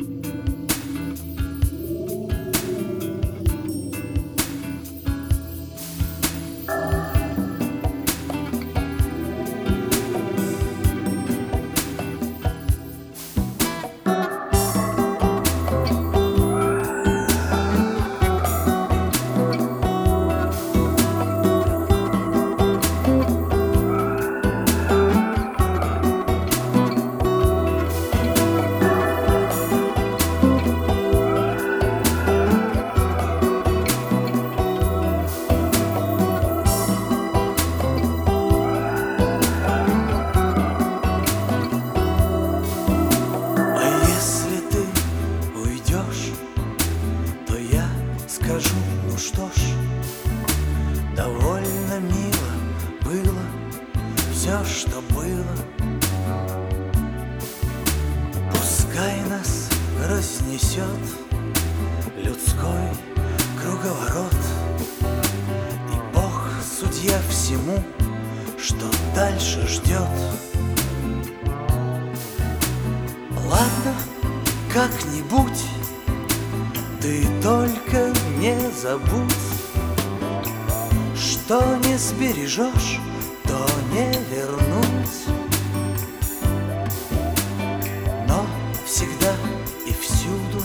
Скажу, ну что ж, довольно мило было все, что было. Пускай нас разнесет людской круговорот, и Бог судья всему, что дальше ждет. Ладно, как-нибудь, ты только не забудь, что не сбережешь, то не вернуть. Но всегда и всюду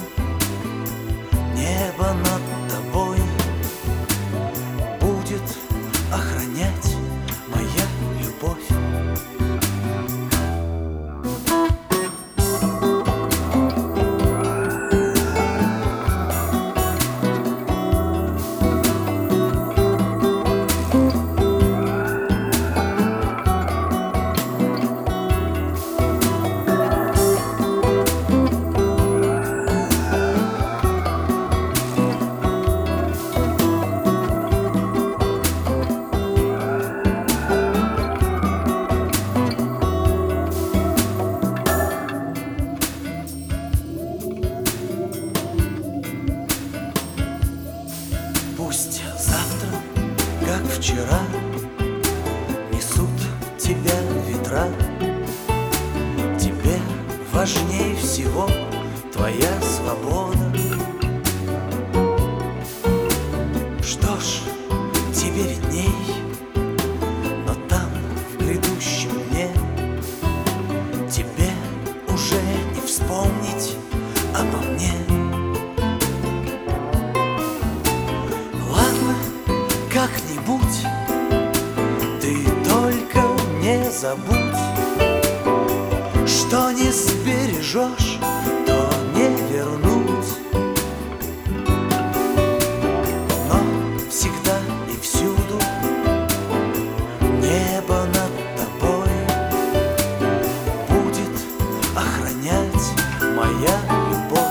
небо над тобой будет охранять моя любовь. Пусть завтра, как вчера, несут тебя ветра. Тебе важнее всего твоя свобода. Что ж, тебе видней, но там, в грядущем дне, тебе уже не вспомнить обо мне. Как-нибудь, ты только не забудь, что не сбережешь, то не вернуть. Но всегда и всюду небо над тобой будет охранять моя любовь.